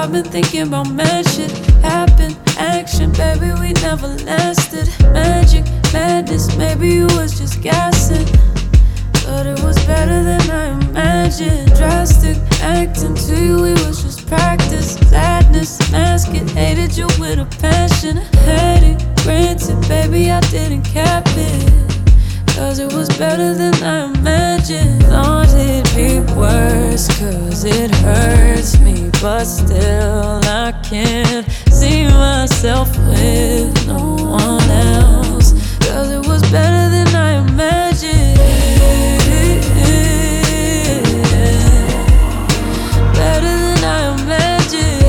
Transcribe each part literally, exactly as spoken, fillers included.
I've been thinking about mad shit. Happen, action, baby, we never lasted. Magic, madness, maybe you was just gassing. But it was better than I imagined. Drastic, acting to you, it was just practice. Sadness, mask it, hated you with a passion. Had it, granted, baby, I didn't cap it. Cause it was better than I imagined. Thought it'd be worse, cause it hurts me. But still I can't see myself with no one else. Cause it was better than I imagined. Better than I imagined.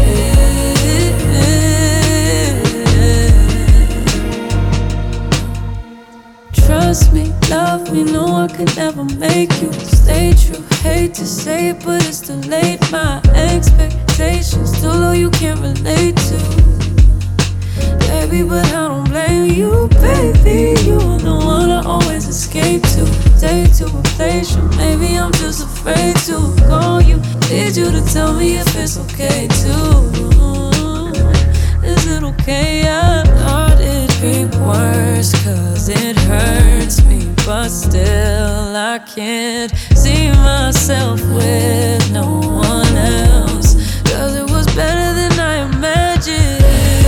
Trust me, love me, no, I could never make you stay true. Hate to say it, but it's too late. My expectations too low, you can't relate to. Baby, but I don't blame you, baby. You are the one I always escape to. Take to replace you, maybe I'm just afraid to call you. Need you to tell me if it's okay too. Is it okay? I thought it'd be worse, cause it hurts me. But still I can't see myself with no one else. Cause it was better than I imagined.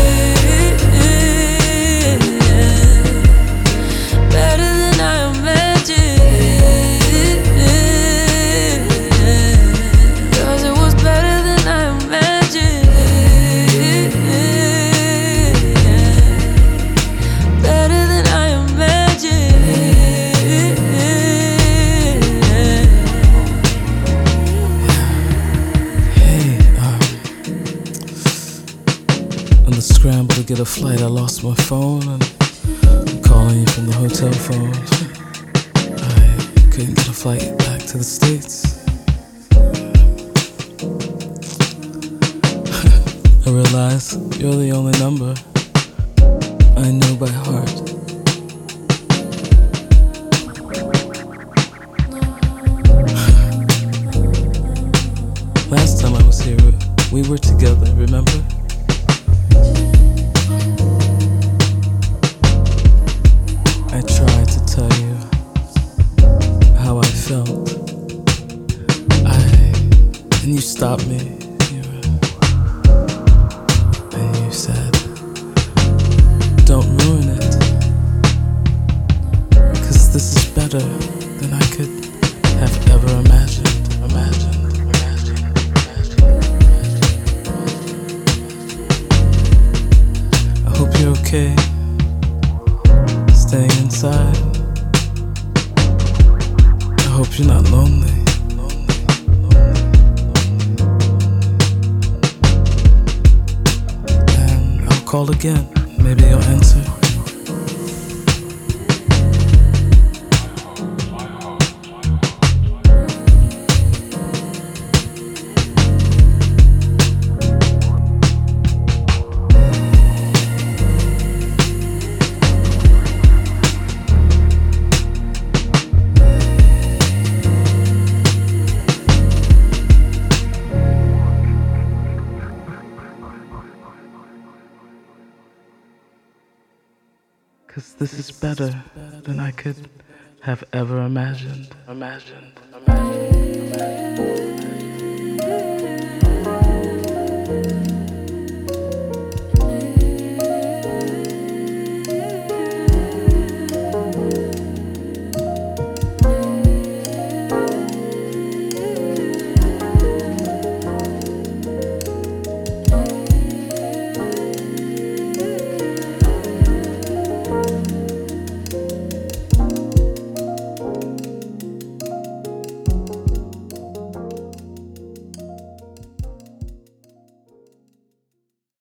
Better than I imagined. Cause it was better than I imagined. Better than I imagined. Hey, um, on the scramble to get a flight, I lost my phone and I'm calling you from the hotel phone. I couldn't get a flight back to the States. I realize you're the only number I know by heart. Last time I was here, we were together, remember? I tried to tell you how I felt. I and you stopped me. You, and you said, "Don't ruin it, 'cause this is better than I could have ever imagined." Imagined. Imagined. I hope you're okay. Staying inside. I hope you're not lonely. Lonely, lonely, lonely. And I'll call again. Maybe you'll answer. Cause this is better than I could have ever imagined. Imagined. Imagined. Imagined.